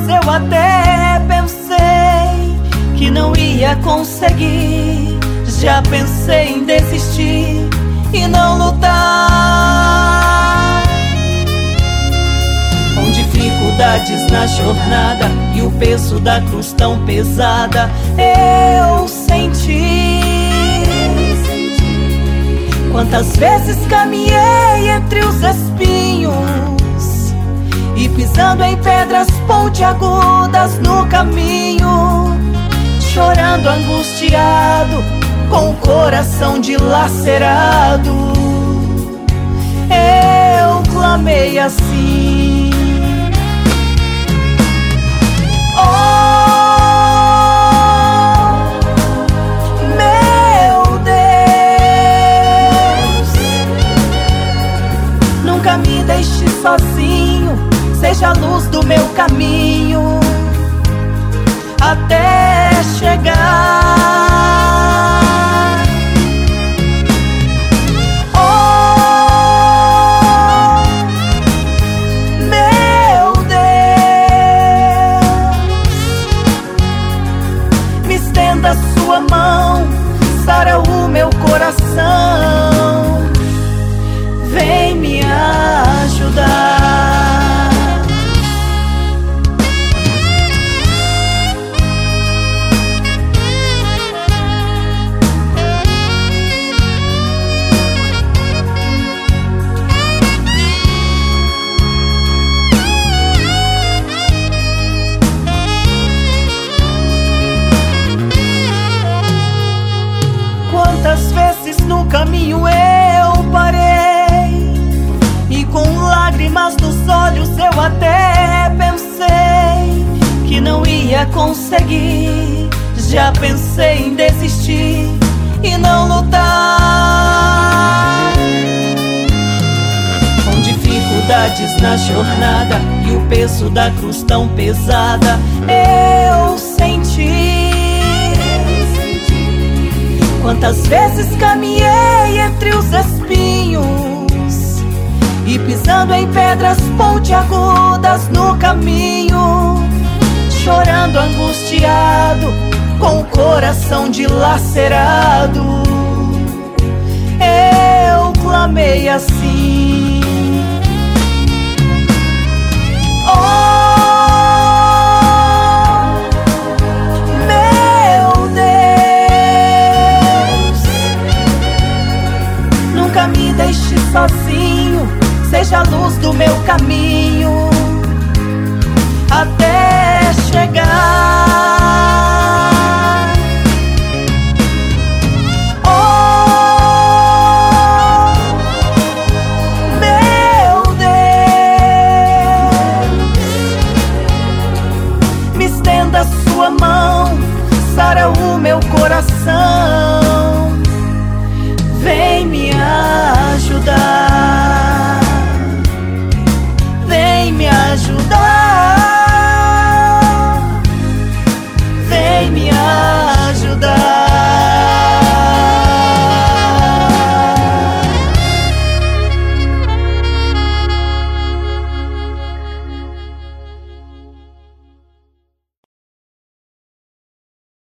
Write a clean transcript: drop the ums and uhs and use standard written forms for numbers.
eu até pensei que não ia conseguir. Já pensei em desistir e não lutar. Com dificuldades na jornada e o peso da cruz tão pesada, eu senti. Quantas vezes caminhei entre os espinhos e pisando em pedras pontiagudas no caminho, chorando angustiado, com o coração dilacerado, eu clamei assim: oh, meu Deus, nunca me deixe sozinho, seja a luz do meu caminho até chegar. Oh, meu Deus, me estenda a sua mão, sara o meu coração, vem me ajudar. Quantas vezes no caminho eu parei e com lágrimas nos olhos eu até pensei que não ia conseguir. Já pensei em desistir e não lutar. Com dificuldades na jornada e o peso da cruz tão pesada, eu senti. Quantas vezes caminhei entre os espinhos e pisando em pedras pontiagudas no caminho, chorando angustiado, com o coração dilacerado, eu clamei assim: oh, me deixe sozinho, seja a luz do meu caminho até chegar. Oh, meu Deus, me estenda a sua mão, sara o meu coração,